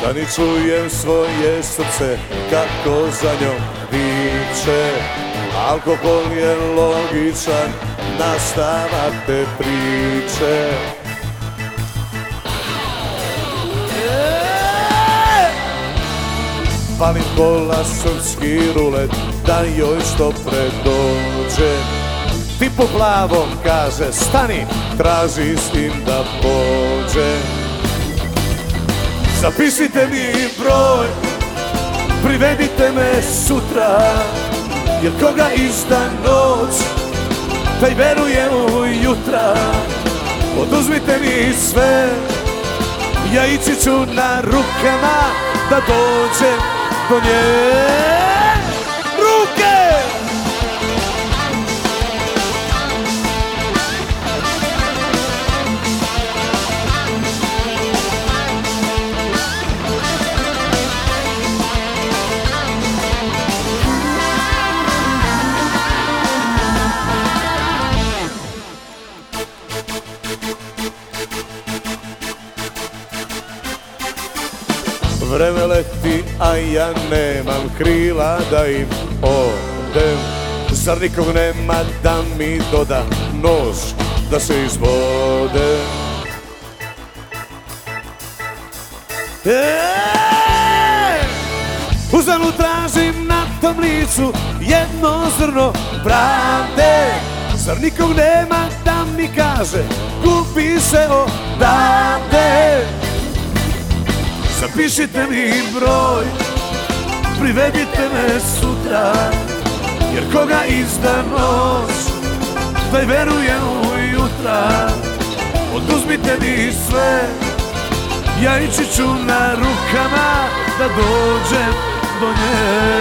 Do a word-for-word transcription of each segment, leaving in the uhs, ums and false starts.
da ni čujem svoje srce kako za njom viče. Alkohol je logičan nastavak te priče. Palim kola srpski rulet da joj što pre dođe. Ti po plavom kaže stani, traži s tim da pođe. Zapišite mi broj, privedite me sutra, jer koga izda noć, taj veruje u jutra. Oduzmite mi sve, ja ići ću na rukama da dođem do nje. Ruke! Vreme leti, a ja nemam krila da im odem. Zar nikog nema da mi doda nož da se izvode? Eee! Uzalud tražim na tom licu jedno zrno pravde. Zar nikog nema da mi kaže gubi se odavde? Zapišite mi broj, privedite me sutra, jer koga izda noć, taj veruje u jutra. Oduzmite mi sve, ja ići ću na rukama da dođem do nje.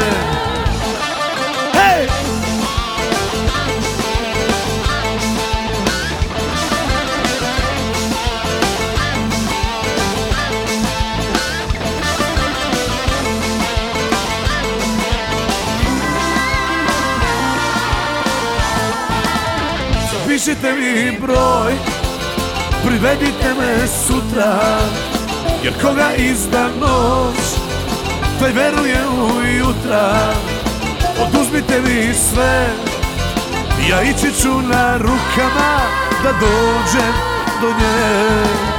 Hej! Zapišite mi broj, privedite me sutra, jer koga izda noć, taj veruje u jutra. Oduzmite mi sve, ja ići ću na rukama da dođem do nje.